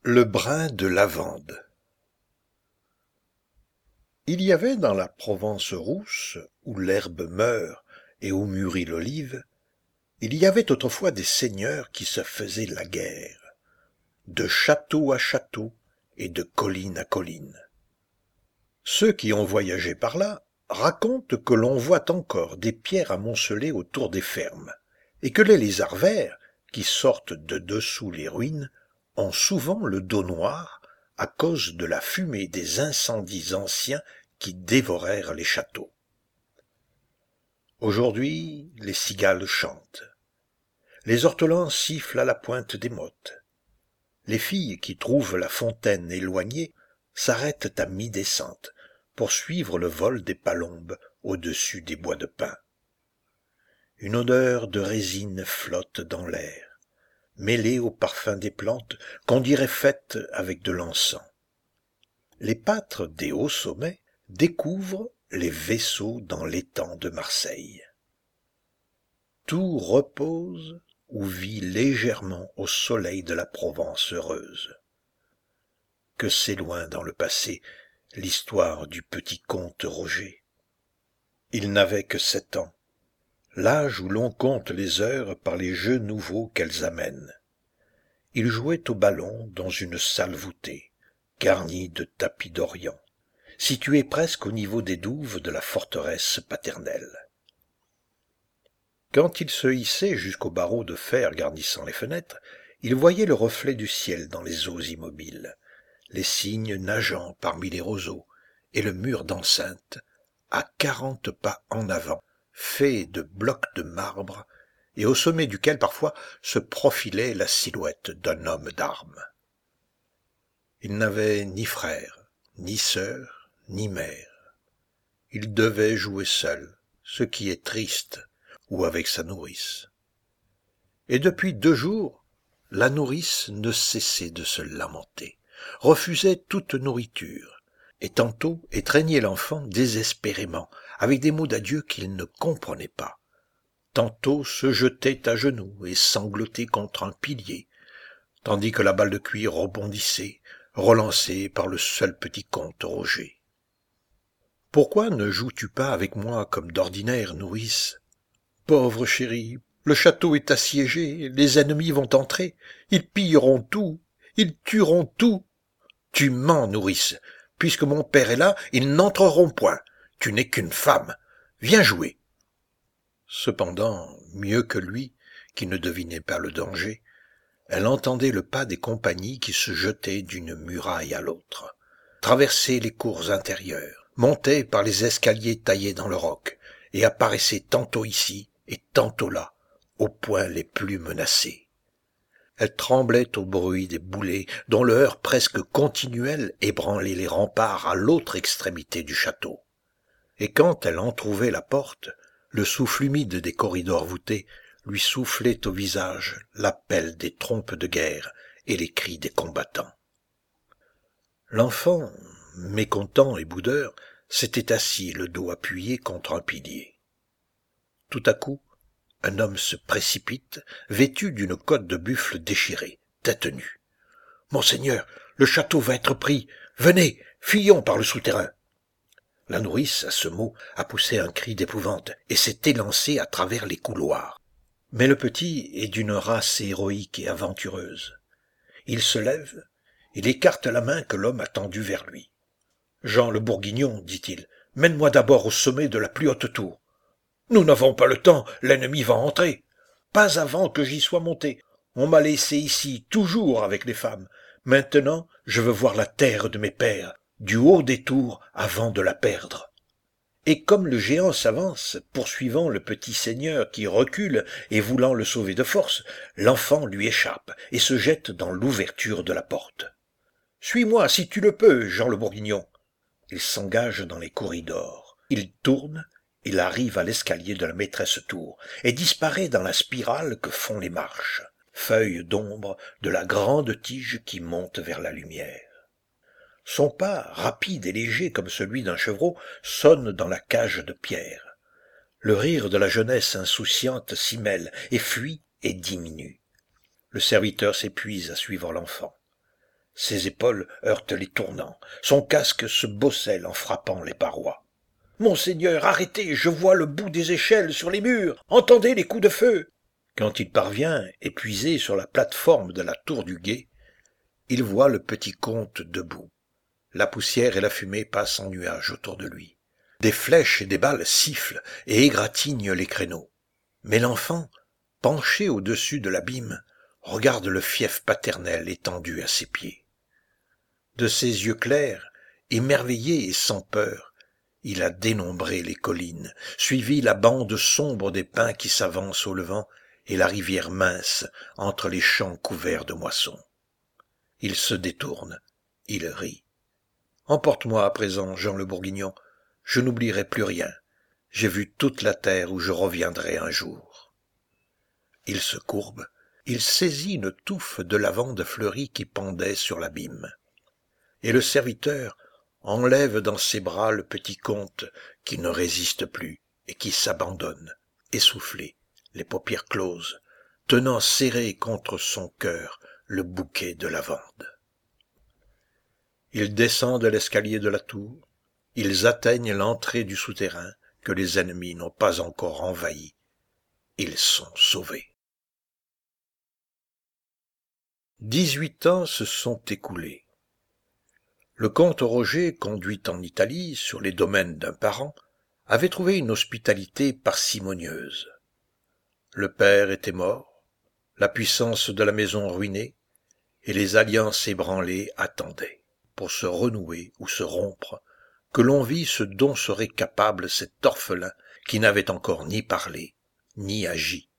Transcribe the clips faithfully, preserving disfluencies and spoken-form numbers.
Le brin de lavande. Il y avait dans la Provence rousse, où l'herbe meurt et où mûrit l'olive, il y avait autrefois des seigneurs qui se faisaient la guerre, de château à château et de colline à colline. Ceux qui ont voyagé par là racontent que l'on voit encore des pierres amoncelées autour des fermes, et que les lézards verts, qui sortent de dessous les ruines, ont souvent le dos noir à cause de la fumée des incendies anciens qui dévorèrent les châteaux. Aujourd'hui, les cigales chantent. Les ortolans sifflent à la pointe des mottes. Les filles qui trouvent la fontaine éloignée s'arrêtent à mi-descente pour suivre le vol des palombes au-dessus des bois de pin. Une odeur de résine flotte dans l'air, mêlée au parfum des plantes qu'on dirait faites avec de l'encens. Les pâtres des hauts sommets découvrent les vaisseaux dans l'étang de Marseille. Tout repose ou vit légèrement au soleil de la Provence heureuse. Que c'est loin dans le passé l'histoire du petit comte Roger. Il n'avait que sept ans, l'âge où l'on compte les heures par les jeux nouveaux qu'elles amènent. Il jouait au ballon dans une salle voûtée, garnie de tapis d'Orient, située presque au niveau des douves de la forteresse paternelle. Quand il se hissait jusqu'aux barreaux de fer garnissant les fenêtres, il voyait le reflet du ciel dans les eaux immobiles, les cygnes nageant parmi les roseaux, et le mur d'enceinte, à quarante pas en avant, fait de blocs de marbre, et au sommet duquel parfois se profilait la silhouette d'un homme d'armes. Il n'avait ni frère, ni sœur, ni mère. Il devait jouer seul, ce qui est triste, ou avec sa nourrice. Et depuis deux jours, la nourrice ne cessait de se lamenter, refusait toute nourriture, et tantôt étreignait l'enfant désespérément, avec des mots d'adieu qu'il ne comprenait pas. Tantôt se jetait à genoux et sanglotait contre un pilier, tandis que la balle de cuir rebondissait, relancée par le seul petit comte Roger. « Pourquoi ne joues-tu pas avec moi comme d'ordinaire, nourrice ? Pauvre chérie, le château est assiégé, les ennemis vont entrer, ils pilleront tout, ils tueront tout. Tu mens, nourrice, puisque mon père est là, ils n'entreront point, tu n'es qu'une femme, viens jouer. » Cependant, mieux que lui, qui ne devinait pas le danger, elle entendait le pas des compagnies qui se jetaient d'une muraille à l'autre, traversaient les cours intérieures, montaient par les escaliers taillés dans le roc, et apparaissaient tantôt ici et tantôt là, aux points les plus menacés. Elle tremblait au bruit des boulets, dont le heurt presque continuel ébranlait les remparts à l'autre extrémité du château. Et quand elle entr'ouvrait la porte, le souffle humide des corridors voûtés lui soufflait au visage l'appel des trompes de guerre et les cris des combattants. L'enfant, mécontent et boudeur, s'était assis le dos appuyé contre un pilier. Tout à coup, un homme se précipite, vêtu d'une cotte de buffle déchirée, tête nue. « Monseigneur, le château va être pris. Venez, fuyons par le souterrain. » La nourrice, à ce mot, a poussé un cri d'épouvante et s'est élancée à travers les couloirs. Mais le petit est d'une race héroïque et aventureuse. Il se lève, il écarte la main que l'homme a tendue vers lui. « Jean le Bourguignon, dit-il, mène-moi d'abord au sommet de la plus haute tour. »« Nous n'avons pas le temps, l'ennemi va entrer. »« Pas avant que j'y sois monté. On m'a laissé ici, toujours avec les femmes. Maintenant, je veux voir la terre de mes pères, du haut des tours, avant de la perdre. » Et comme le géant s'avance, poursuivant le petit seigneur qui recule et voulant le sauver de force, l'enfant lui échappe et se jette dans l'ouverture de la porte. « Suis-moi si tu le peux, Jean le Bourguignon. » Il s'engage dans les corridors. Il tourne, il arrive à l'escalier de la maîtresse tour et disparaît dans la spirale que font les marches, feuilles d'ombre de la grande tige qui monte vers la lumière. Son pas, rapide et léger comme celui d'un chevreau, sonne dans la cage de pierre. Le rire de la jeunesse insouciante s'y mêle et fuit et diminue. Le serviteur s'épuise à suivre l'enfant. Ses épaules heurtent les tournants, son casque se bosselle en frappant les parois. « Monseigneur, arrêtez, je vois le bout des échelles sur les murs, entendez les coups de feu !» Quand il parvient, épuisé sur la plate-forme de la tour du guet, il voit le petit comte debout. La poussière et la fumée passent en nuages autour de lui. Des flèches et des balles sifflent et égratignent les créneaux. Mais l'enfant, penché au-dessus de l'abîme, regarde le fief paternel étendu à ses pieds. De ses yeux clairs, émerveillé et sans peur, il a dénombré les collines, suivi la bande sombre des pins qui s'avancent au levant et la rivière mince entre les champs couverts de moissons. Il se détourne, il rit. « Emporte-moi à présent, Jean le Bourguignon, je n'oublierai plus rien, j'ai vu toute la terre où je reviendrai un jour. » Il se courbe, il saisit une touffe de lavande fleurie qui pendait sur l'abîme. Et le serviteur enlève dans ses bras le petit comte qui ne résiste plus et qui s'abandonne, essoufflé, les paupières closes, tenant serré contre son cœur le bouquet de lavande. Ils descendent l'escalier de la tour, ils atteignent l'entrée du souterrain que les ennemis n'ont pas encore envahi. Ils sont sauvés. Dix-huit ans se sont écoulés. Le comte Roger, conduit en Italie sur les domaines d'un parent, avait trouvé une hospitalité parcimonieuse. Le père était mort, la puissance de la maison ruinée, et les alliances ébranlées attendaient, pour se renouer ou se rompre, que l'on vît ce dont serait capable cet orphelin qui n'avait encore ni parlé, ni agi.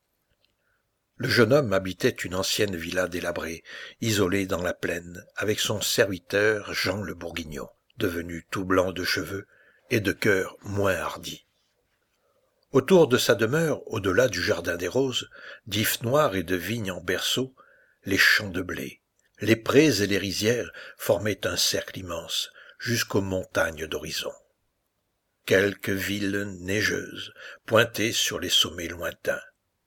Le jeune homme habitait une ancienne villa délabrée, isolée dans la plaine, avec son serviteur Jean le Bourguignon, devenu tout blanc de cheveux et de cœur moins hardi. Autour de sa demeure, au-delà du jardin des roses, d'ifs noirs et de vignes en berceau, les champs de blé, les prés et les rizières formaient un cercle immense, jusqu'aux montagnes d'horizon. Quelques villes neigeuses pointaient sur les sommets lointains.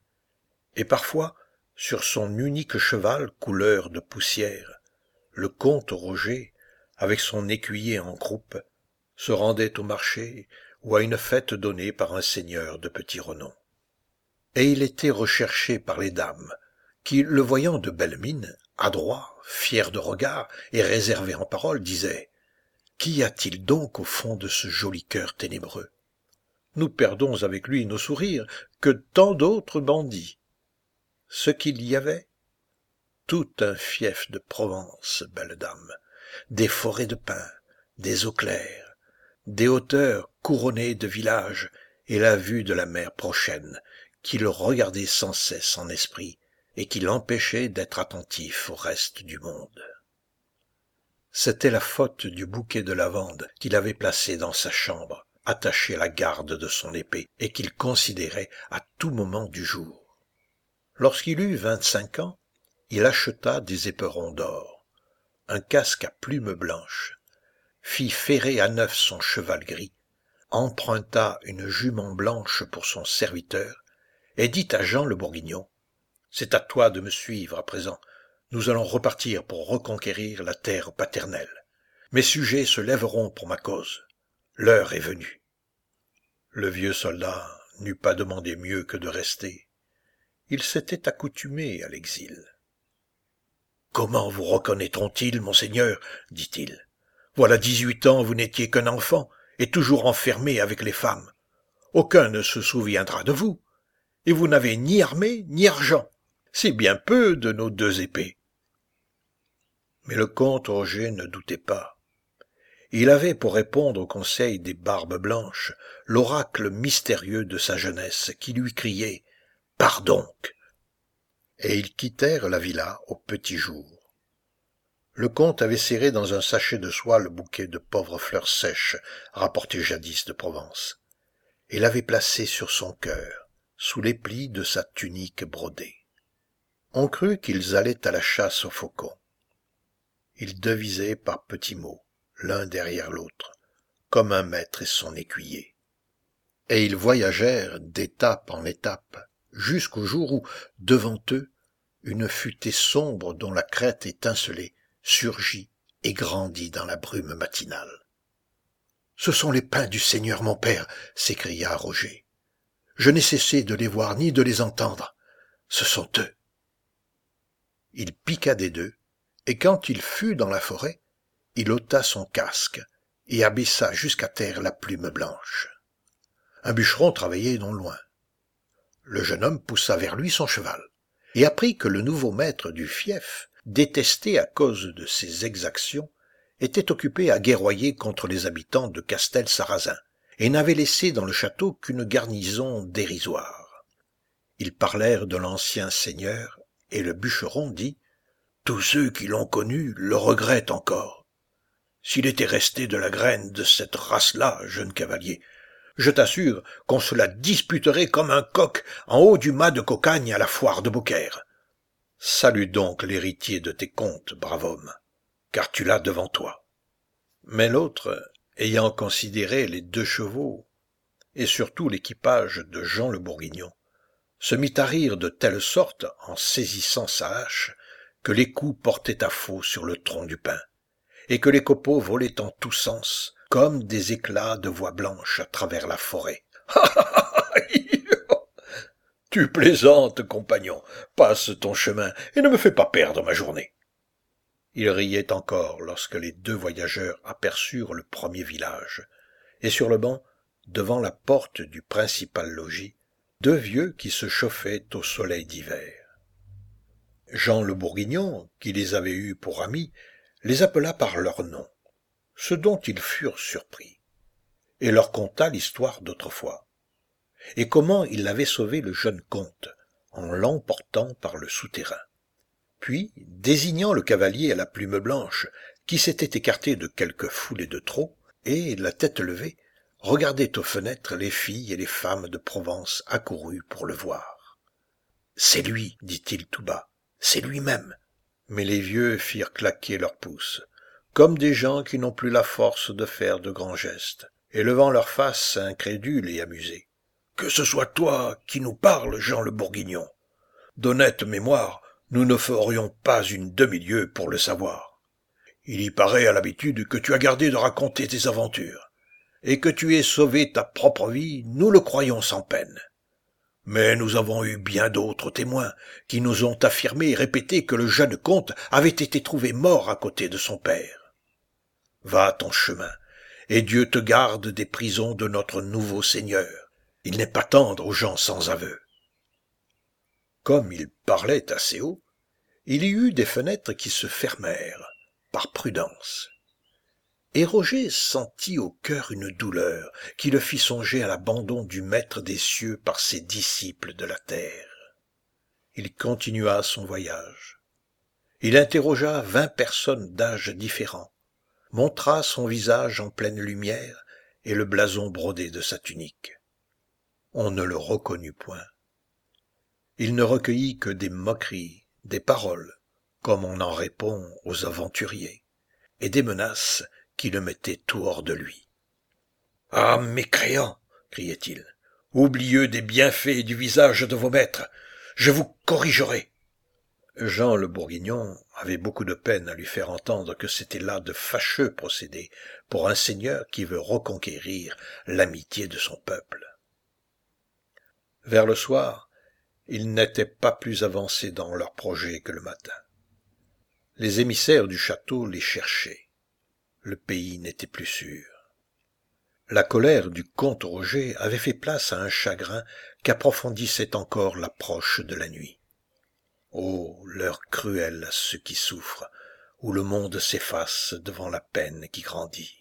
Et parfois, sur son unique cheval couleur de poussière, le comte Roger, avec son écuyer en croupe, se rendait au marché ou à une fête donnée par un seigneur de petit renom. Et il était recherché par les dames, qui, le voyant de belle mine, adroit, fier de regard et réservé en parole, disaient « Qu'y a-t-il donc au fond de ce joli cœur ténébreux? Nous perdons avec lui nos sourires que tant d'autres bandits. » Ce qu'il y avait, tout un fief de Provence, belle dame, des forêts de pins, des eaux claires, des hauteurs couronnées de villages et la vue de la mer prochaine qui le regardait sans cesse en esprit et qui l'empêchait d'être attentif au reste du monde. C'était la faute du bouquet de lavande qu'il avait placé dans sa chambre, attaché à la garde de son épée et qu'il considérait à tout moment du jour. Lorsqu'il eut vingt-cinq ans, il acheta des éperons d'or, un casque à plumes blanches, fit ferrer à neuf son cheval gris, emprunta une jument blanche pour son serviteur, et dit à Jean le Bourguignon, « C'est à toi de me suivre à présent, nous allons repartir pour reconquérir la terre paternelle. Mes sujets se lèveront pour ma cause, l'heure est venue. » Le vieux soldat n'eût pas demandé mieux que de rester. Il s'était accoutumé à l'exil. « Comment vous reconnaîtront-ils, monseigneur ?» dit-il. « Voilà dix-huit ans, vous n'étiez qu'un enfant, et toujours enfermé avec les femmes. Aucun ne se souviendra de vous, et vous n'avez ni armée ni argent. C'est bien peu de nos deux épées. » Mais le comte Roger ne doutait pas. Il avait pour répondre au conseil des barbes blanches l'oracle mystérieux de sa jeunesse qui lui criait « Pars donc !» Et ils quittèrent la villa au petit jour. Le comte avait serré dans un sachet de soie le bouquet de pauvres fleurs sèches rapportées jadis de Provence, et l'avait placé sur son cœur, sous les plis de sa tunique brodée. On crut qu'ils allaient à la chasse aux faucons. Ils devisaient par petits mots, l'un derrière l'autre, comme un maître et son écuyer. Et ils voyagèrent d'étape en étape, jusqu'au jour où, devant eux, une futaie sombre dont la crête étincelait surgit et grandit dans la brume matinale. « Ce sont les pains du Seigneur mon père, s'écria Roger. Je n'ai cessé de les voir ni de les entendre. Ce sont eux. Il piqua des deux, et quand il fut dans la forêt, il ôta son casque et abaissa jusqu'à terre la plume blanche. Un bûcheron travaillait non loin. Le jeune homme poussa vers lui son cheval, et apprit que le nouveau maître du fief, détesté à cause de ses exactions, était occupé à guerroyer contre les habitants de Castel-Sarrazin, et n'avait laissé dans le château qu'une garnison dérisoire. Ils parlèrent de l'ancien seigneur, et le bûcheron dit « Tous ceux qui l'ont connu le regrettent encore. S'il était resté de la graine de cette race-là, jeune cavalier, je t'assure qu'on se la disputerait comme un coq en haut du mât de cocagne à la foire de Beaucaire. Salue donc l'héritier de tes contes, brave homme, car tu l'as devant toi. » Mais l'autre, ayant considéré les deux chevaux, et surtout l'équipage de Jean le Bourguignon, se mit à rire de telle sorte, en saisissant sa hache, que les coups portaient à faux sur le tronc du pin, et que les copeaux volaient en tous sens, comme des éclats de voix blanche à travers la forêt. « Tu plaisantes, compagnon, passe ton chemin et ne me fais pas perdre ma journée. » Il riait encore lorsque les deux voyageurs aperçurent le premier village, et sur le banc, devant la porte du principal logis, deux vieux qui se chauffaient au soleil d'hiver. Jean le Bourguignon, qui les avait eus pour amis, les appela par leur nom, ce dont ils furent surpris, et leur conta l'histoire d'autrefois, et comment il avait sauvé le jeune comte, en l'emportant par le souterrain. Puis, désignant le cavalier à la plume blanche, qui s'était écarté de quelques foulées de trop, et, la tête levée, regardait aux fenêtres les filles et les femmes de Provence accourues pour le voir. « C'est lui, dit-il tout bas, c'est lui-même. » Mais les vieux firent claquer leurs pouces, comme des gens qui n'ont plus la force de faire de grands gestes, et levant leur face incrédule et amusée. « Que ce soit toi qui nous parles, Jean le Bourguignon. D'honnête mémoire, nous ne ferions pas une demi-lieue pour le savoir. Il y paraît à l'habitude que tu as gardé de raconter tes aventures, et que tu aies sauvé ta propre vie, nous le croyons sans peine. Mais nous avons eu bien d'autres témoins qui nous ont affirmé et répété que le jeune comte avait été trouvé mort à côté de son père. Va ton chemin, et Dieu te garde des prisons de notre nouveau seigneur. Il n'est pas tendre aux gens sans aveu. » Comme il parlait assez haut, il y eut des fenêtres qui se fermèrent, par prudence. Et Roger sentit au cœur une douleur qui le fit songer à l'abandon du maître des cieux par ses disciples de la terre. Il continua son voyage. Il interrogea vingt personnes d'âges différents, montra son visage en pleine lumière et le blason brodé de sa tunique. On ne le reconnut point. Il ne recueillit que des moqueries, des paroles, comme on en répond aux aventuriers, et des menaces qui le mettaient tout hors de lui. « Ah, mécréants !» criait-il, « oublieux des bienfaits du visage de vos maîtres, je vous corrigerai !» Jean le Bourguignon avait beaucoup de peine à lui faire entendre que c'était là de fâcheux procédés pour un seigneur qui veut reconquérir l'amitié de son peuple. Vers le soir, ils n'étaient pas plus avancés dans leurs projets que le matin. Les émissaires du château les cherchaient. Le pays n'était plus sûr. La colère du comte Roger avait fait place à un chagrin qu'approfondissait encore l'approche de la nuit. Oh, l'heure cruelle à ceux qui souffrent, où le monde s'efface devant la peine qui grandit.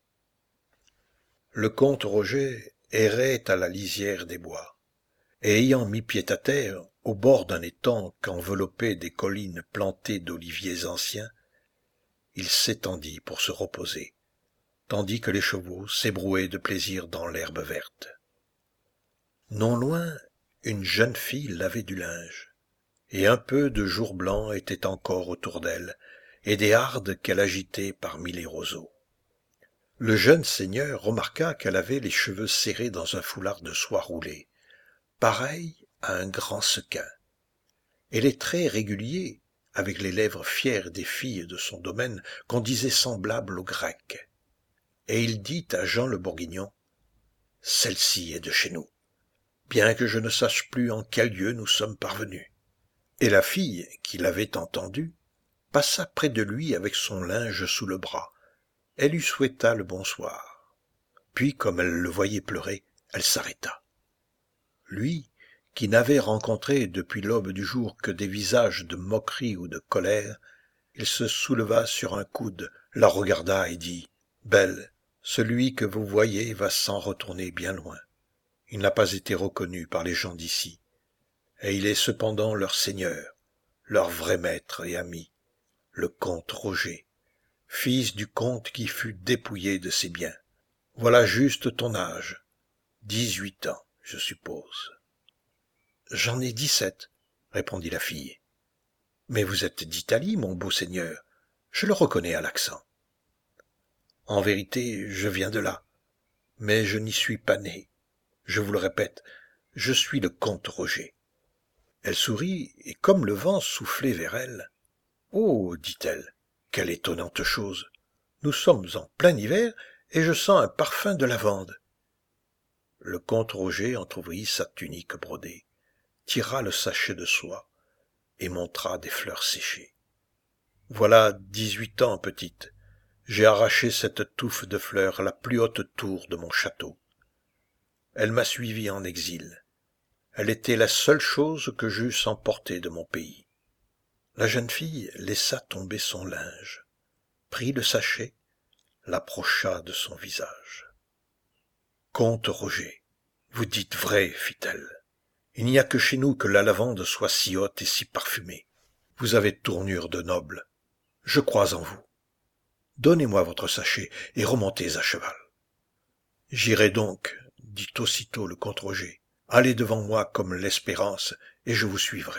Le comte Roger errait à la lisière des bois, et ayant mis pied à terre, au bord d'un étang qu'enveloppaient des collines plantées d'oliviers anciens, il s'étendit pour se reposer, tandis que les chevaux s'ébrouaient de plaisir dans l'herbe verte. Non loin, une jeune fille lavait du linge, et un peu de jour blanc était encore autour d'elle, et des hardes qu'elle agitait parmi les roseaux. Le jeune seigneur remarqua qu'elle avait les cheveux serrés dans un foulard de soie roulée, pareil à un grand sequin, et les traits réguliers, avec les lèvres fières des filles de son domaine qu'on disait semblables aux Grecs. Et il dit à Jean le Bourguignon, « Celle-ci est de chez nous, bien que je ne sache plus en quel lieu nous sommes parvenus. » Et la fille, qui l'avait entendu, passa près de lui avec son linge sous le bras. Elle lui souhaita le bonsoir. Puis, comme elle le voyait pleurer, elle s'arrêta. Lui, qui n'avait rencontré depuis l'aube du jour que des visages de moquerie ou de colère, il se souleva sur un coude, la regarda et dit « Belle, celui que vous voyez va s'en retourner bien loin. Il n'a pas été reconnu par les gens d'ici, et il est cependant leur seigneur, leur vrai maître et ami, le comte Roger, fils du comte qui fut dépouillé de ses biens. Voilà juste ton âge, dix-huit ans, je suppose. »« J'en ai dix-sept, » répondit la fille. « Mais vous êtes d'Italie, mon beau seigneur, je le reconnais à l'accent. »« En vérité, je viens de là, mais je n'y suis pas né. Je vous le répète, je suis le comte Roger. » Elle sourit, et comme le vent soufflait vers elle, « Oh, dit-elle, quelle étonnante chose! Nous sommes en plein hiver, et je sens un parfum de lavande. » Le comte Roger entr'ouvrit sa tunique brodée, tira le sachet de soie, et montra des fleurs séchées. « Voilà dix-huit ans, petite. J'ai arraché cette touffe de fleurs à la plus haute tour de mon château. Elle m'a suivi en exil. Elle était la seule chose que j'eusse emportée de mon pays. » La jeune fille laissa tomber son linge, prit le sachet, l'approcha de son visage. « Comte Roger, vous dites vrai, fit-elle. Il n'y a que chez nous que la lavande soit si haute et si parfumée. Vous avez tournure de noble. Je crois en vous. Donnez-moi votre sachet et remontez à cheval. »« J'irai donc, dit aussitôt le comte Roger. Allez devant moi comme l'espérance, et je vous suivrai. »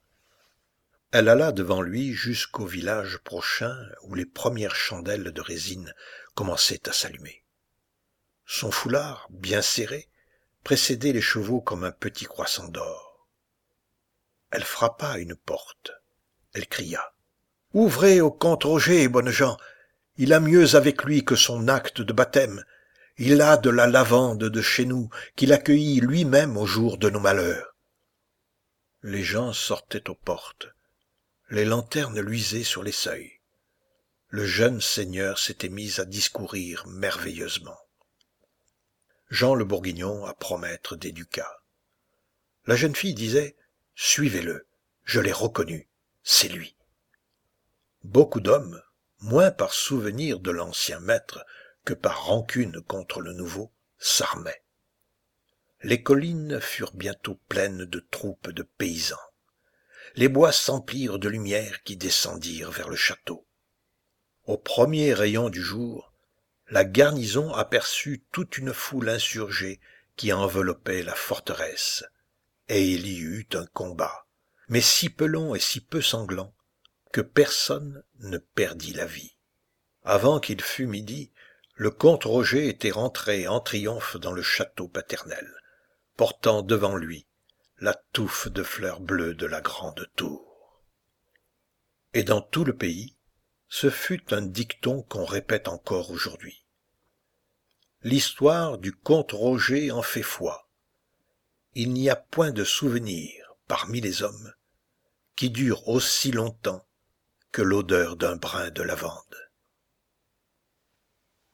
Elle alla devant lui jusqu'au village prochain où les premières chandelles de résine commençaient à s'allumer. Son foulard, bien serré, précédait les chevaux comme un petit croissant d'or. Elle frappa à une porte. Elle cria. « Ouvrez au comte Roger, bonnes gens. Il a mieux avec lui que son acte de baptême. Il a de la lavande de chez nous, qu'il accueillit lui-même au jour de nos malheurs. » Les gens sortaient aux portes. Les lanternes luisaient sur les seuils. Le jeune seigneur s'était mis à discourir merveilleusement. Jean le Bourguignon à promettre des ducats. La jeune fille disait « Suivez-le, je l'ai reconnu, c'est lui. » Beaucoup d'hommes, moins par souvenir de l'ancien maître que par rancune contre le nouveau, s'armaient. Les collines furent bientôt pleines de troupes de paysans. Les bois s'emplirent de lumières qui descendirent vers le château. Au premier rayon du jour, la garnison aperçut toute une foule insurgée qui enveloppait la forteresse, et il y eut un combat, mais si peu long et si peu sanglant, que personne ne perdit la vie. Avant qu'il fût midi, le comte Roger était rentré en triomphe dans le château paternel, portant devant lui la touffe de fleurs bleues de la grande tour. Et dans tout le pays, ce fut un dicton qu'on répète encore aujourd'hui. L'histoire du comte Roger en fait foi. Il n'y a point de souvenir, parmi les hommes, qui dure aussi longtemps que l'odeur d'un brin de lavande.